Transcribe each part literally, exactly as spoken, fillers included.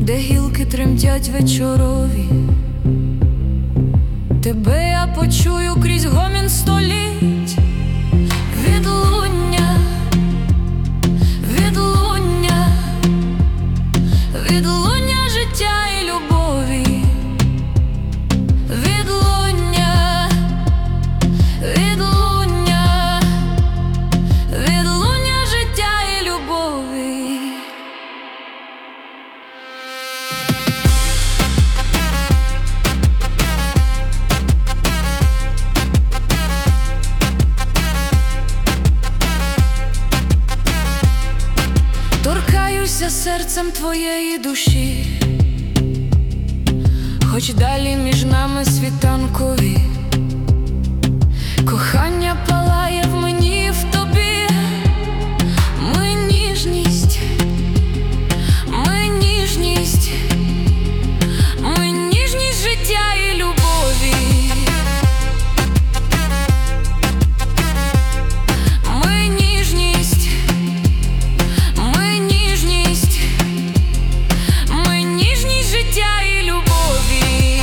де гілки тремтять вечорові. Тебе я почую крізь гомін століть. Відлуння, відлуння, відлуння життя і любові. Відлуння, відлуння, відлуння життя і любові. Торкаюся серцем твоєї душі, хоч далі між нами світанкові. Кохання палає в мені і в тобі. Ми ніжність, ми ніжність, ми ніжність життя і любові. Ми ніжність, ми ніжність, ми ніжність життя і любові.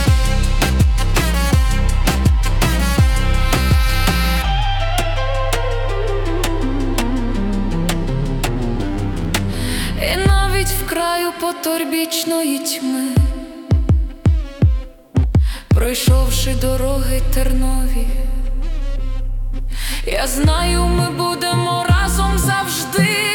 І навіть в краю поторбічної тьми, пройшовши дороги тернові, я знаю, ми будемо разом завжди.